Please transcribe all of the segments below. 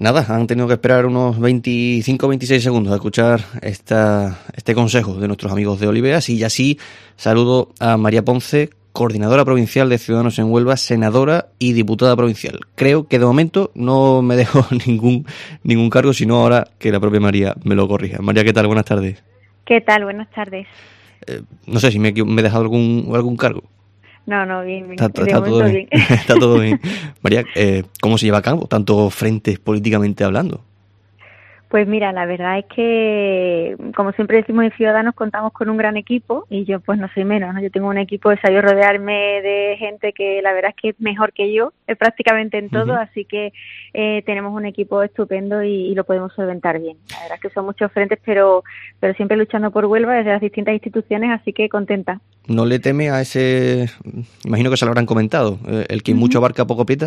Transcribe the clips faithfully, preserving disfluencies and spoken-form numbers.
Nada, han tenido que esperar unos veinticinco o veintiséis segundos a escuchar esta, este consejo de nuestros amigos de Oliveras, y así saludo a María Ponce, coordinadora provincial de Ciudadanos en Huelva, senadora y diputada provincial. Creo que de momento no me dejo ningún ningún cargo, sino ahora que la propia María me lo corrija. María, ¿qué tal? Buenas tardes. ¿Qué tal? Buenas tardes. Eh, no sé si me, me he dejado algún algún cargo. No, no, bien, bien. Está, De está, todo, bien. bien. Está todo bien. María, eh, ¿cómo se lleva a cabo tantos frentes políticamente hablando? Pues mira, la verdad es que, como siempre decimos en Ciudadanos, contamos con un gran equipo y yo pues no soy menos, ¿no? Yo tengo un equipo de saber rodearme de gente que la verdad es que es mejor que yo, es prácticamente en todo, uh-huh. Así que eh, tenemos un equipo estupendo y, y lo podemos solventar bien. La verdad es que son muchos frentes, pero, pero siempre luchando por Huelva desde las distintas instituciones, así que contenta. ¿No le teme a ese, imagino que se lo habrán comentado, el que uh-huh. mucho abarca poco aprieta?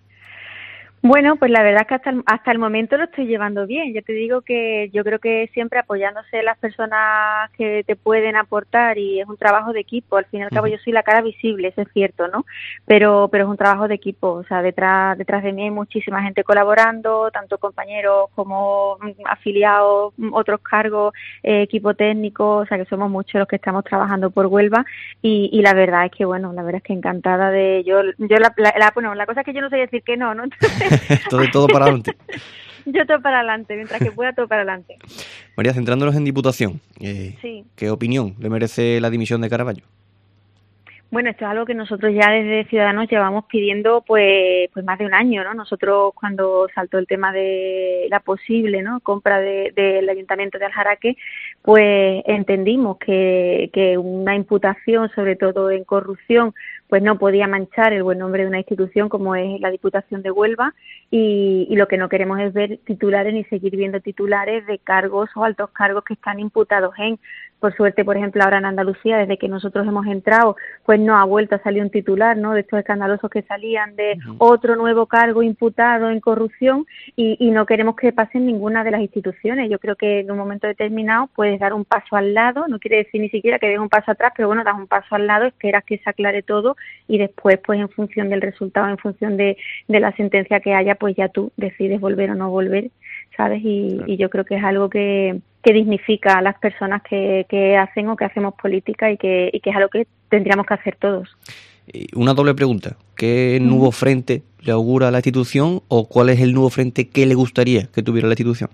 Bueno, pues la verdad es que hasta el, hasta el momento lo estoy llevando bien. Yo te digo que yo creo que siempre apoyándose las personas que te pueden aportar, y es un trabajo de equipo. Al fin y al cabo yo soy la cara visible, eso es cierto, ¿no? Pero pero es un trabajo de equipo. O sea, detrás detrás de mí hay muchísima gente colaborando, tanto compañeros como afiliados, otros cargos, eh, equipo técnico. O sea, que somos muchos los que estamos trabajando por Huelva y, y la verdad es que, bueno, la verdad es que encantada de... Yo, yo la, la, la, bueno, la cosa es que yo no sé decir que no, ¿no? Entonces, todo, todo para adelante. Yo todo para adelante, mientras que pueda todo para adelante. María, centrándonos en Diputación, eh, sí. ¿qué opinión le merece la dimisión de Caraballo? Bueno, esto es algo que nosotros ya desde Ciudadanos llevamos pidiendo pues pues más de un año, ¿no? Nosotros cuando saltó el tema de la posible, ¿no?, compra de, del Ayuntamiento de Aljaraque, pues entendimos que, que una imputación, sobre todo en corrupción, pues no podía manchar el buen nombre de una institución como es la Diputación de Huelva, y, y lo que no queremos es ver titulares ni seguir viendo titulares de cargos o altos cargos que están imputados en... Por suerte, por ejemplo, ahora en Andalucía, desde que nosotros hemos entrado, pues no ha vuelto a salir un titular, ¿no?, de estos escandalosos que salían de uh-huh. otro nuevo cargo imputado en corrupción, y, y no queremos que pase en ninguna de las instituciones. Yo creo que en un momento determinado puedes dar un paso al lado, no quiere decir ni siquiera que des un paso atrás, pero bueno, das un paso al lado, esperas que se aclare todo y después, pues en función del resultado, en función de, de la sentencia que haya, pues ya tú decides volver o no volver, ¿sabes? Y, claro. y yo creo que es algo que... que dignifica a las personas que, que hacen o que hacemos política y que, y que es algo que tendríamos que hacer todos. Una doble pregunta. ¿Qué uh-huh. nuevo frente le augura a la institución o cuál es el nuevo frente que le gustaría que tuviera la institución?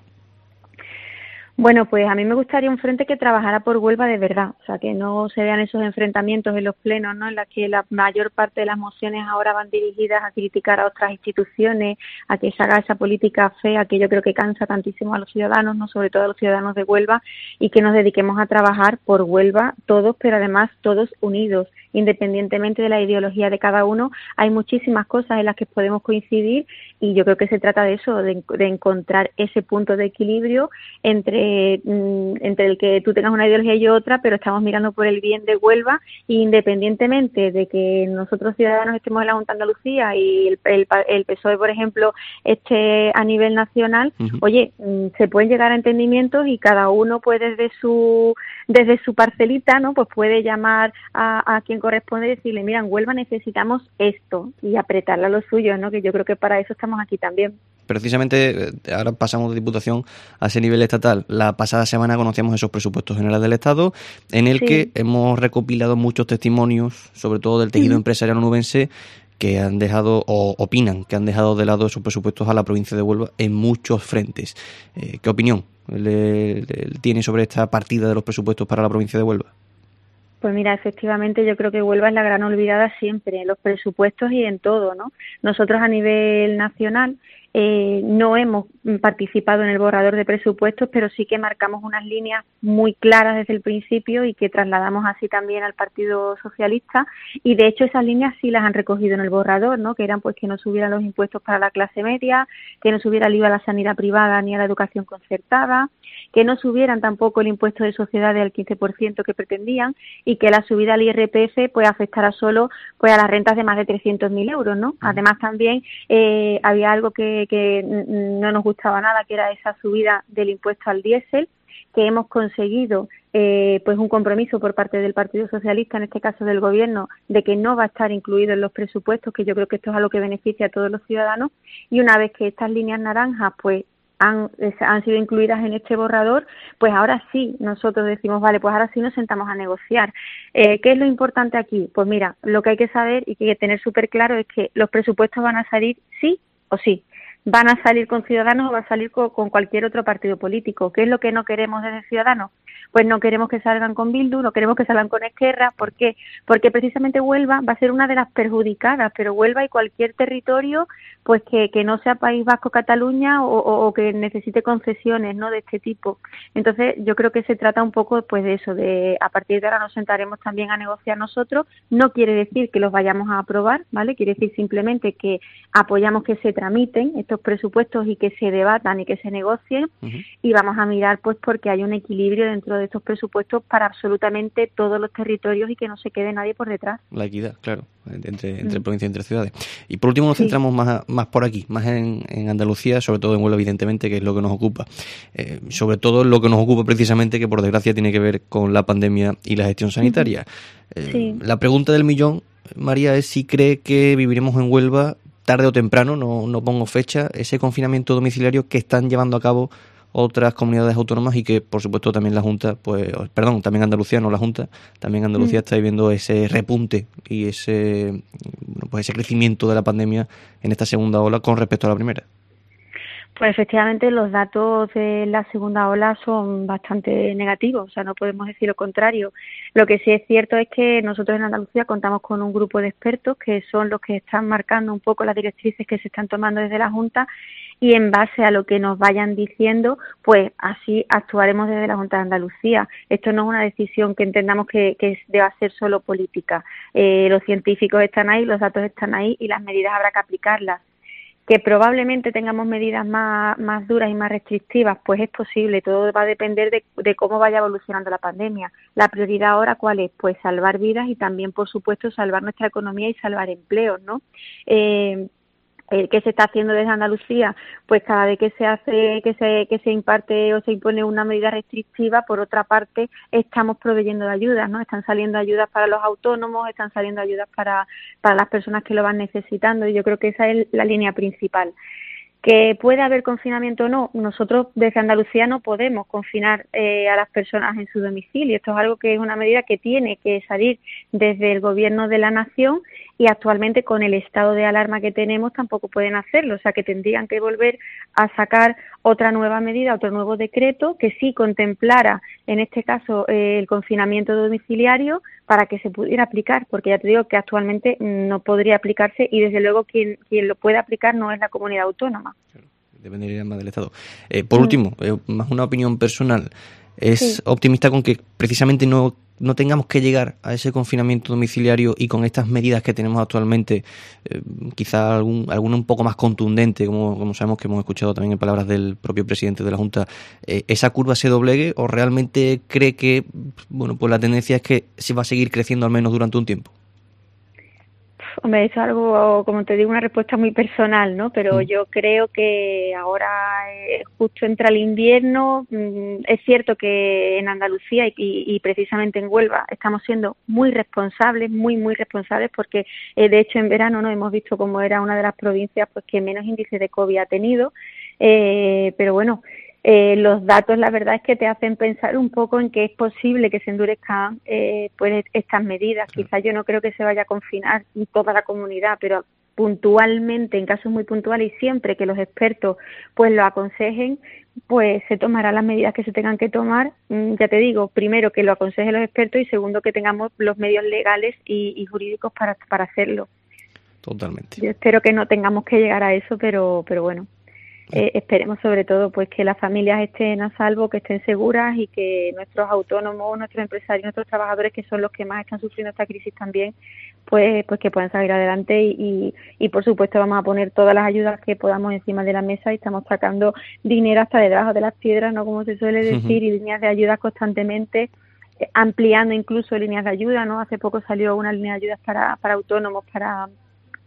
Bueno, pues a mí me gustaría un frente que trabajara por Huelva de verdad, o sea, que no se vean esos enfrentamientos en los plenos, ¿no?, en los que la mayor parte de las mociones ahora van dirigidas a criticar a otras instituciones, a que se haga esa política fea que yo creo que cansa tantísimo a los ciudadanos, no, sobre todo a los ciudadanos de Huelva, y que nos dediquemos a trabajar por Huelva todos, pero además todos unidos, independientemente de la ideología de cada uno. Hay muchísimas cosas en las que podemos coincidir y yo creo que se trata de eso, de, de encontrar ese punto de equilibrio entre entre el que tú tengas una ideología y otra, pero estamos mirando por el bien de Huelva, e independientemente de que nosotros ciudadanos estemos en la Junta de Andalucía y el, el, el P S O E, por ejemplo, esté a nivel nacional, uh-huh. oye, se pueden llegar a entendimientos y cada uno pues desde su desde su parcelita, ¿no?, pues puede llamar a, a quien corresponde y decirle, mira, en Huelva necesitamos esto, y apretarle a los suyos, ¿no?, que yo creo que para eso estamos aquí también. Precisamente, ahora pasamos de Diputación a ese nivel estatal. La pasada semana conocíamos esos presupuestos generales del Estado, en el sí. que hemos recopilado muchos testimonios, sobre todo del tejido uh-huh. empresarial onubense, que han dejado, o opinan, que han dejado de lado esos presupuestos a la provincia de Huelva en muchos frentes. Eh, ¿Qué opinión le, le tiene sobre esta partida de los presupuestos para la provincia de Huelva? Pues mira, efectivamente yo creo que Huelva es la gran olvidada siempre, en los presupuestos y en todo, ¿no? Nosotros a nivel nacional eh, no hemos participado en el borrador de presupuestos, pero sí que marcamos unas líneas muy claras desde el principio y que trasladamos así también al Partido Socialista, y de hecho esas líneas sí las han recogido en el borrador, ¿no?, que eran pues que no subieran los impuestos para la clase media, que no subiera el I V A a la sanidad privada ni a la educación concertada, que no subieran tampoco el impuesto de sociedades al quince por ciento que pretendían, y que la subida al I R P F pues afectara solo pues a las rentas de más de trescientos mil euros, ¿no? Además también eh, había algo que, que no nos gustaba nada, que era esa subida del impuesto al diésel, que hemos conseguido eh, pues un compromiso por parte del Partido Socialista, en este caso del Gobierno, de que no va a estar incluido en los presupuestos, que yo creo que esto es algo que beneficia a todos los ciudadanos, y una vez que estas líneas naranjas pues han, han sido incluidas en este borrador, pues ahora sí nosotros decimos, vale, pues ahora sí nos sentamos a negociar. Eh, ¿Qué es lo importante aquí? Pues mira, lo que hay que saber y que hay que tener súper claro es que los presupuestos van a salir sí o sí. ¿Van a salir con Ciudadanos o van a salir con, con cualquier otro partido político? ¿Qué es lo que no queremos desde Ciudadanos? Pues no queremos que salgan con Bildu, no queremos que salgan con Esquerra. ¿Por qué? Porque precisamente Huelva va a ser una de las perjudicadas, pero Huelva y cualquier territorio pues que, que no sea País Vasco, Cataluña o, o, o que necesite concesiones, ¿no?, de este tipo. Entonces yo creo que se trata un poco pues de eso, de a partir de ahora nos sentaremos también a negociar nosotros. No quiere decir que los vayamos a aprobar, ¿vale? Quiere decir simplemente que apoyamos que se tramiten estos presupuestos y que se debatan y que se negocien, uh-huh. Y vamos a mirar pues porque hay un equilibrio dentro de estos presupuestos para absolutamente todos los territorios y que no se quede nadie por detrás. La equidad, claro, entre, entre mm. provincias y entre ciudades. Y por último nos sí. centramos más, más por aquí, más en, en Andalucía, sobre todo en Huelva, evidentemente, que es lo que nos ocupa. Eh, sobre todo lo que nos ocupa precisamente, que por desgracia tiene que ver con la pandemia y la gestión sanitaria. Eh, sí. La pregunta del millón, María, es si cree que viviremos en Huelva tarde o temprano, no, no pongo fecha, ese confinamiento domiciliario que están llevando a cabo otras comunidades autónomas y que, por supuesto, también la Junta, pues, perdón, también Andalucía, no la Junta, también Andalucía mm. está viviendo ese repunte y ese, bueno, pues ese crecimiento de la pandemia en esta segunda ola con respecto a la primera. Pues efectivamente los datos de la segunda ola son bastante negativos, o sea, no podemos decir lo contrario. Lo que sí es cierto es que nosotros en Andalucía contamos con un grupo de expertos que son los que están marcando un poco las directrices que se están tomando desde la Junta y en base a lo que nos vayan diciendo, pues así actuaremos desde la Junta de Andalucía. Esto no es una decisión que entendamos que, que deba ser solo política. Eh, los científicos están ahí, los datos están ahí y las medidas habrá que aplicarlas. Que probablemente tengamos medidas más, más duras y más restrictivas, pues es posible, todo va a depender de, de cómo vaya evolucionando la pandemia. La prioridad ahora, ¿cuál es? Pues salvar vidas y también, por supuesto, salvar nuestra economía y salvar empleos, ¿no? Eh, Eh, ¿Qué se está haciendo desde Andalucía? Pues cada vez que se hace, que se, que se imparte o se impone una medida restrictiva, por otra parte, estamos proveyendo de ayudas, ¿no? Están saliendo ayudas para los autónomos, están saliendo ayudas para, para las personas que lo van necesitando y yo creo que esa es la línea principal. ¿Que puede haber confinamiento o no? Nosotros desde Andalucía no podemos confinar eh, a las personas en su domicilio. Esto es algo que es una medida que tiene que salir desde el Gobierno de la Nación y actualmente con el estado de alarma que tenemos tampoco pueden hacerlo. O sea que tendrían que volver a sacar otra nueva medida, otro nuevo decreto que sí contemplara, en este caso, eh, el confinamiento domiciliario para que se pudiera aplicar, porque ya te digo que actualmente no podría aplicarse y desde luego quien, quien lo puede aplicar no es la comunidad autónoma. Claro, dependería más del Estado. Eh, por mm. último, eh, más una opinión personal, ¿es sí. optimista con que precisamente no, no tengamos que llegar a ese confinamiento domiciliario y con estas medidas que tenemos actualmente, eh, quizá algún, alguna un poco más contundente, como, como sabemos que hemos escuchado también en palabras del propio presidente de la Junta, eh, esa curva se doblegue o realmente cree que, bueno, pues la tendencia es que se va a seguir creciendo al menos durante un tiempo? Hombre, es algo, como te digo, una respuesta muy personal, ¿no? Pero mm. yo creo que ahora eh, justo entra el invierno. Mm, es cierto que en Andalucía y, y, y precisamente en Huelva estamos siendo muy responsables, muy, muy responsables, porque eh, de hecho en verano no hemos visto cómo era una de las provincias pues que menos índice de COVID ha tenido. Eh, pero bueno, Eh, los datos la verdad es que te hacen pensar un poco en que es posible que se endurezcan eh, pues estas medidas. Quizás yo no creo que se vaya a confinar toda la comunidad, pero puntualmente, en casos muy puntuales y siempre que los expertos pues lo aconsejen, pues se tomarán las medidas que se tengan que tomar. Mm, ya te digo, primero que lo aconsejen los expertos y segundo que tengamos los medios legales y, y jurídicos para, para hacerlo. Totalmente. Yo espero que no tengamos que llegar a eso, pero, pero bueno. Eh, esperemos sobre todo pues que las familias estén a salvo, que estén seguras y que nuestros autónomos, nuestros empresarios, nuestros trabajadores, que son los que más están sufriendo esta crisis también, pues pues que puedan salir adelante y, y, y por supuesto vamos a poner todas las ayudas que podamos encima de la mesa y estamos sacando dinero hasta debajo de las piedras, no como se suele decir, uh-huh. y líneas de ayudas constantemente, eh, ampliando incluso líneas de ayuda, ¿no? Hace poco salió una línea de ayudas para, para autónomos, para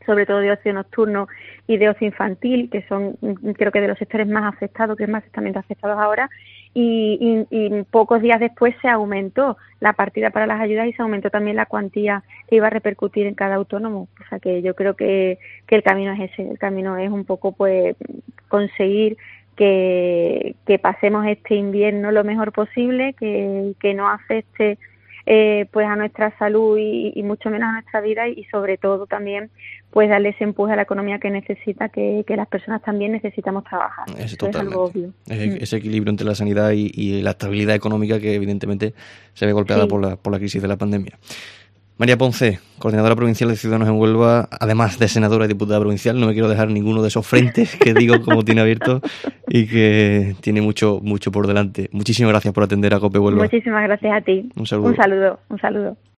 sobre todo de ocio nocturno y de ocio infantil, que son creo que de los sectores más afectados, que es más exactamente afectados ahora, y, y, y pocos días después se aumentó la partida para las ayudas y se aumentó también la cuantía que iba a repercutir en cada autónomo. O sea que yo creo que, que el camino es ese, el camino es un poco pues conseguir que, que pasemos este invierno lo mejor posible, que, que no afecte Eh, pues a nuestra salud y, y mucho menos a nuestra vida, y sobre todo también pues darle ese empuje a la economía que necesita, que, que las personas también necesitamos trabajar. Eso, Eso es algo obvio. Ese, ese equilibrio entre la sanidad y, y la estabilidad económica que evidentemente se ve golpeada sí. por la por la crisis de la pandemia. María Ponce, coordinadora provincial de Ciudadanos en Huelva, además de senadora y diputada provincial, no me quiero dejar ninguno de esos frentes que digo como tiene abierto y que tiene mucho mucho por delante. Muchísimas gracias por atender a COPE Huelva. Muchísimas gracias a ti. Un saludo. Un saludo, un saludo.